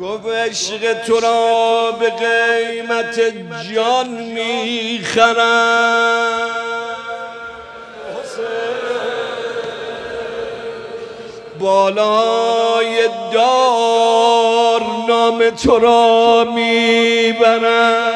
گفت عشق تو را به قیمت جان میخرم، بالای دار نام تو را میبرم.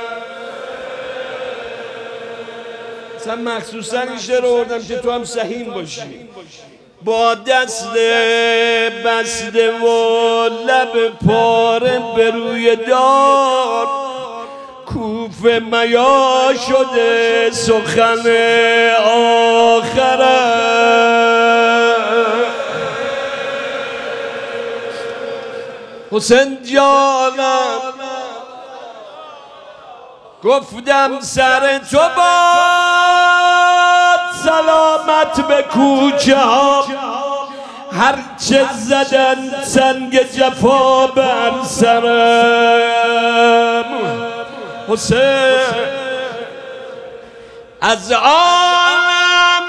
مثلا مخصوصا این شعر آوردم که تو هم سهیم باشی. با دست بسته و لب پاره به روی دار، کوفه میا شده سخن آخره. حسین جانم گفتم سر تو باد سلامت به کوچه ها، هرچه زدن سنگ جفا بر سرم. حسین از عالم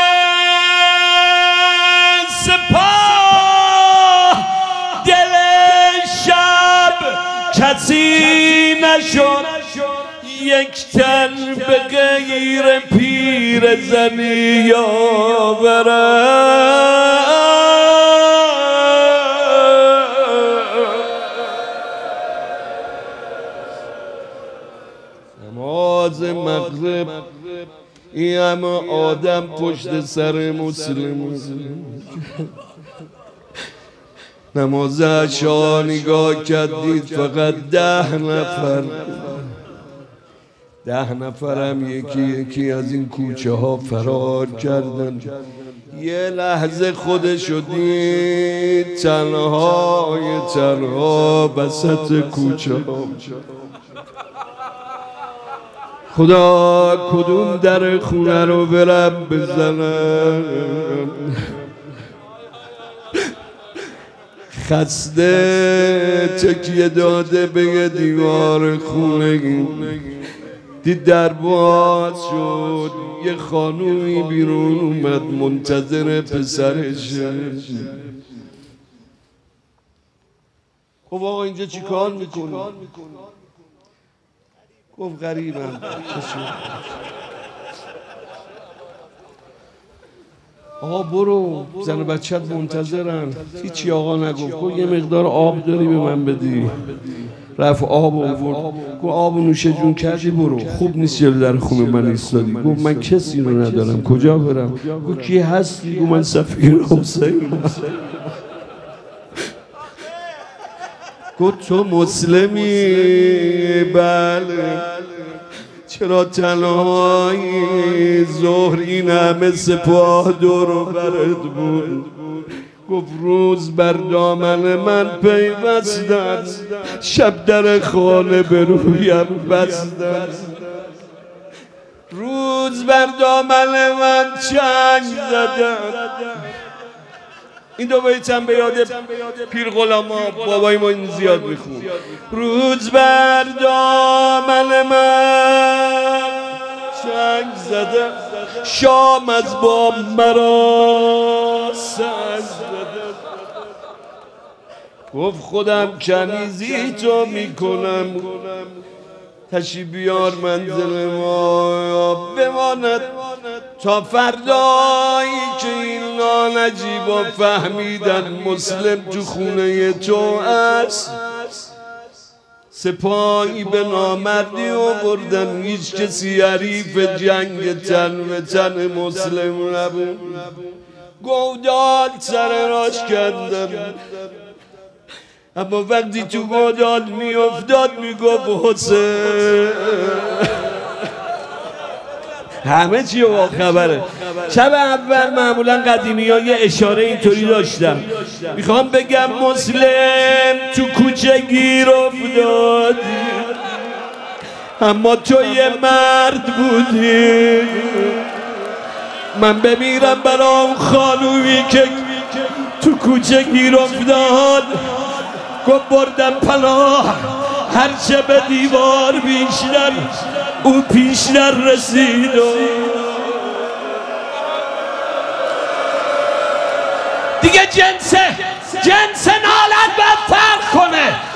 سپاه دل شب کسی نشد، یک تن به غیر پیر زنی آورم. نماز مغرب این همه آدم پشت سر مسلم، نماز عشا نگاه کردید فقط 10 نفر، 10 نفرم یکی یکی از این کوچه ها فرار کردن. یه لحظه خودشو دید تنهای تنها وسط کوچه ها. خدا کدوم در خونه رو برم بزنم، خسته تکیه داده به یه دیوار خونه، دید در باز شد، یه خانومی بیرون اومد منتظر پسرشه. خب آقا اینجا چی کار میکنی؟ گفت غریبم. آقا برو، زن و بچت منتظرن. هیچی آقا نگفت. گفت یه مقدار آب داری به من بدی؟ رفت آب آورد. گفت آب نوشه جون کردی برو، خوب نیست جلو در خونه من ایستادی. گفت من کسی رو ندارم کجا برم؟ گفت کی هستی؟ گفت من سفیر حسین. گفت تو مسلمی؟ بله. چرا تنهایی؟ ظهر این همه سپاه دور و برت بود. گفت روز بر دامن من پیوستن، شب در خانه به رویم بستن. روز بر دامن من چنگ زدن. این دو بیتم به یاد پیر غلاما بابای ما این زیاد میخون. روز بر دامن من چنگ زدن، شام از باب مرا سنگ زدن. گفت خودم کنیزی تو میکنم، تشی بیار منزل ما بماند تا فردایی که این نانجیبا فهمیدن مسلم تو خونه تو است. سپاهی به نامردی آوردن، هیچ کسی حریف جنگ تن به تن مسلم نبود. گودال سر راش کردن، اما وقتی تو گودال می افتاد می گفت حسین. همه چی با خبره. شب اول معمولا قدیمی ها یه اشاره اینطوری داشتم، میخوام بگم مسلم تو کوچه گیر افتادی، اما تو یه مرد بودی. من بمیرم برای اون خانومی که تو کوچه گیر افتاد. گفت بردم پناه، هرچه به دیوار بیشتر او پیشتر رسید. دیگه جنس نالت باید فرق کنه.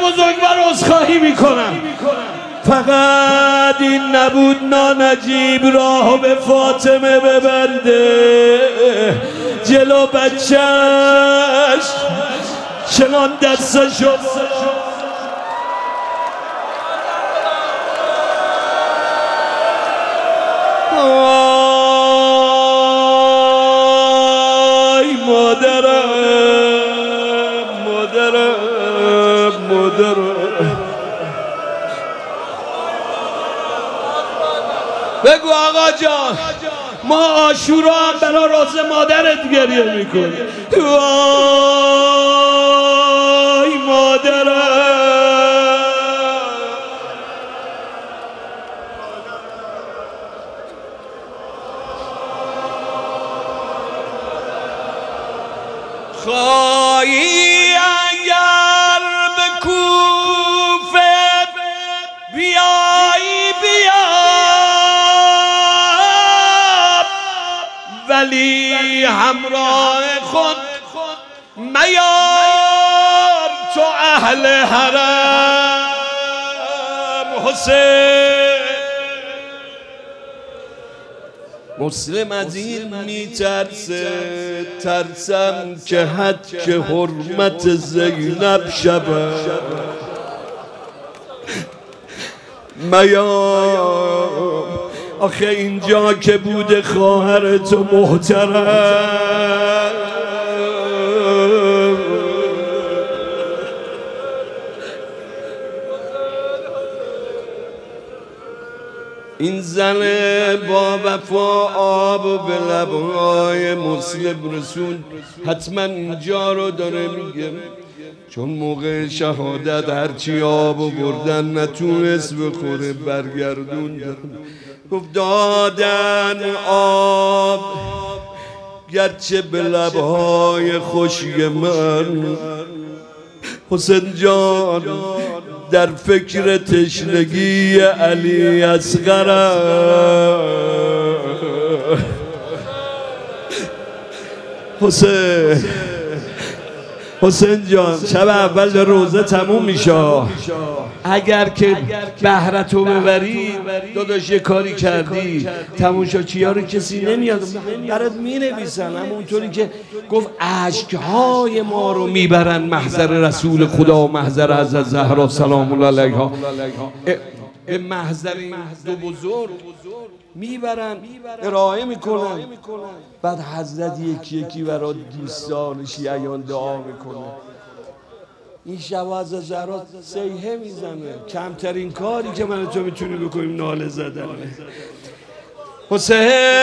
بزرگوار عذرخواهی میکنم. فقط این نبود نانجیب راهو به فاطمه ببنده، جلو بچهش چنان دستشو آی مادرم بگو آقا جان ما عاشورا هم برا راز مادرت گریه میکنیم. وای مادرم خواهی اگر به کوفه بیایی بیا، ولی همراه خود میار تو اهل حرم حسین. مسلم از این میترسه، ترسم که حد که حرمت زینب شبه میام. آخه اینجا که بوده خواهر تو محترم، این زن با وفا آب به لبهای مسلم رسول حتما اینجا رو داره میگه، چون موقع شهادت هرچی آب بردن نتونست بخوره برگردوندن. گفت دادن آب گرچه به لبهای خشک من، حسین جان در فکر تشنگی علی اصغرم. حسین جان شب اول روزه تموم میشه، اگر که بهرتو ببری داداش یه کاری کردی، تماشاچی‌ها رو کسی نمیاد برات مینویسن، همونطوری که گفت اشک‌های ما رو میبرن محضر رسول خدا و محضر حضرت زهرا سلام الله علیها، به محضر این دو بزرگ میبرن ارائه میکنن، بعد حضرت یکی یکی برای دوستان شیعیان دعا میکنه. این شب از زهرا سیحه میزنه، کمترین کاری که من تو میتونی بکنیم ناله زدنه. حسین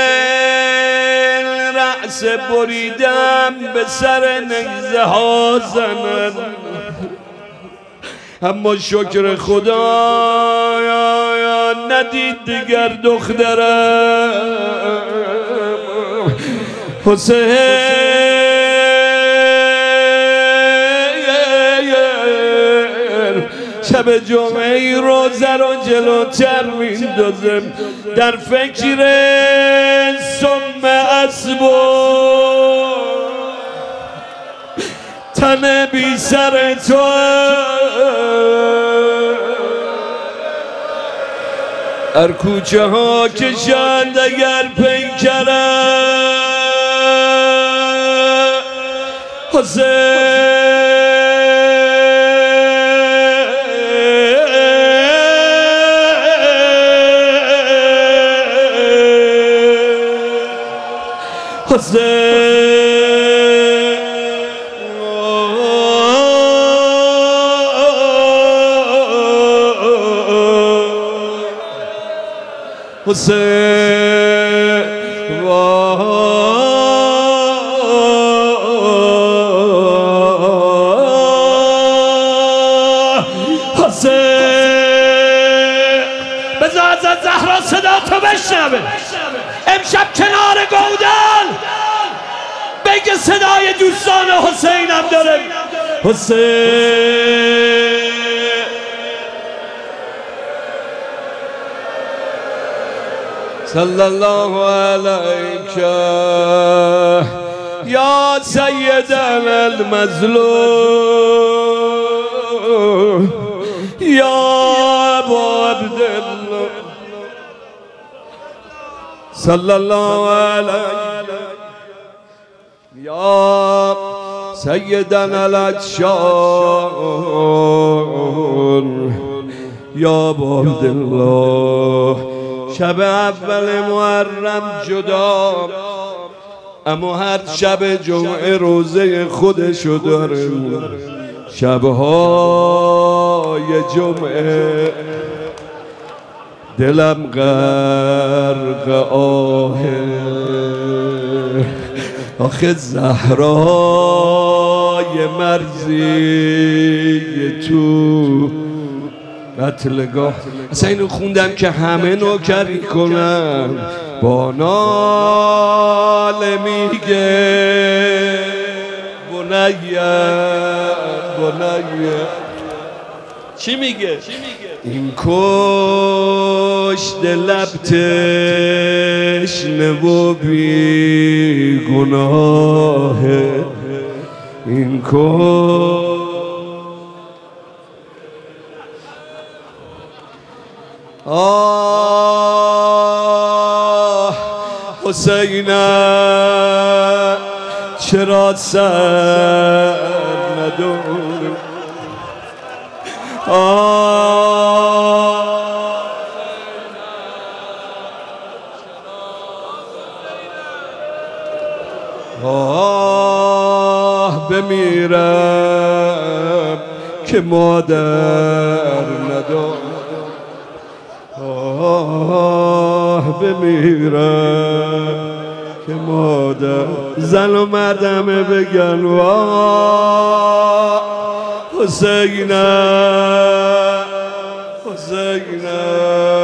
رأس بریدم به سر نیزه ها زنن، اما شکر خدا ندید دیگر دخترم. حسین شب جمعه روزه رو جلوتر میندازم، در فکر سم اسبو تن بی سر تو، هر کوچه ها کشند اگر پیکرم. حسین بذار حضرت زهرا صدا تو بشنوه. امشب کنار گودال بگه صدای دوستان حسینم داره. حسین صلی الله علیک یا سیدنا المظلوم. یا ابا عبدالله صلی الله علیه یا سیدنا العطشان یا ابا عبدالله شب اول محرم جدا اما هر شب جمعه روزه خودشو داره شبهای جمعه دلم غرق آهه آخه زهرای مرزی تو قتلگاه اصلا اینو خوندم که همه نوکری کنم با ناله میگه بنیه چی میگه؟ این کشت لب تشنه و بی گناهه این حسینم چرا سر نداری بمیرم که مادر ندارم بمیرم که مادر زن و مردمه بگن حسینم